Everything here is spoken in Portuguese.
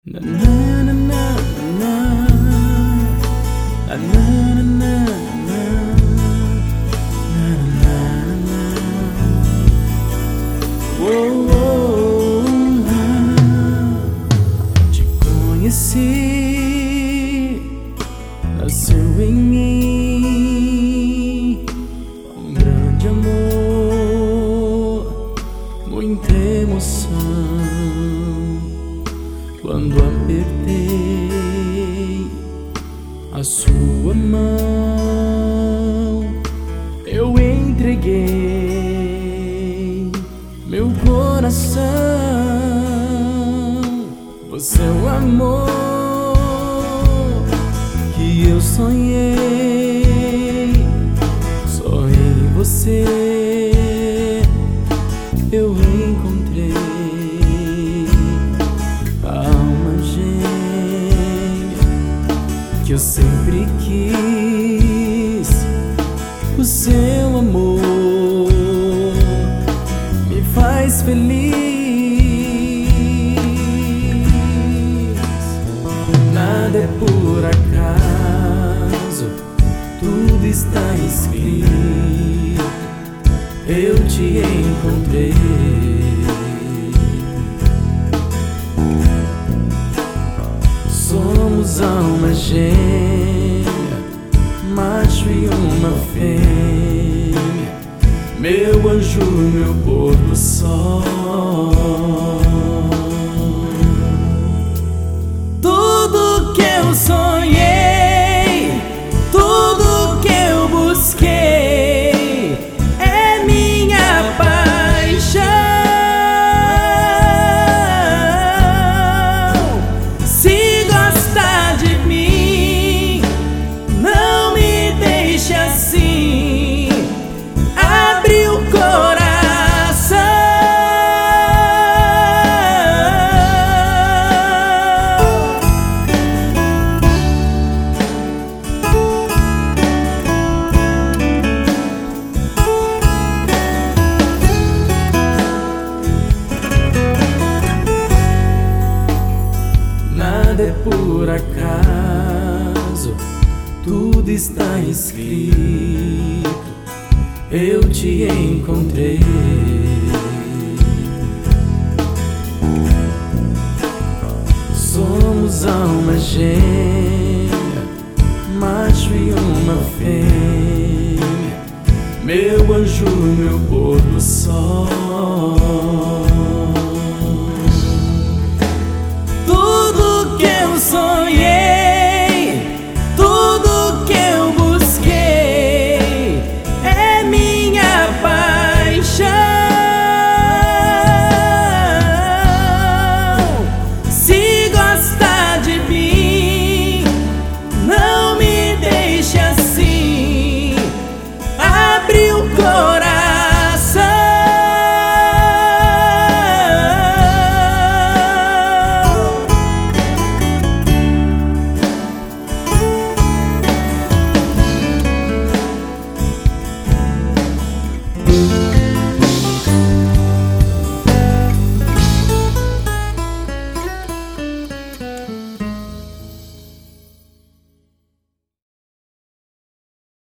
Na na na na na na na na na na na. Te conheci, nasceu em mim um grande amor, muita emoção. Quando apertei a sua mão, eu entreguei meu coração. Você é o amor que eu sonhei, só em você eu encontrei que eu sempre quis. O seu amor me faz feliz. Nada é por acaso, tudo está escrito. Eu te encontrei. Somos alma gêmea, macho e uma fêmea, meu anjo, meu pôr do sol. Tudo que eu sonhei, tudo que eu busquei é minha paixão. Nada é por acaso, tudo está escrito. Eu te encontrei. Somos alma gêmea, macho e uma fêmea, meu anjo, meu pôr do sol.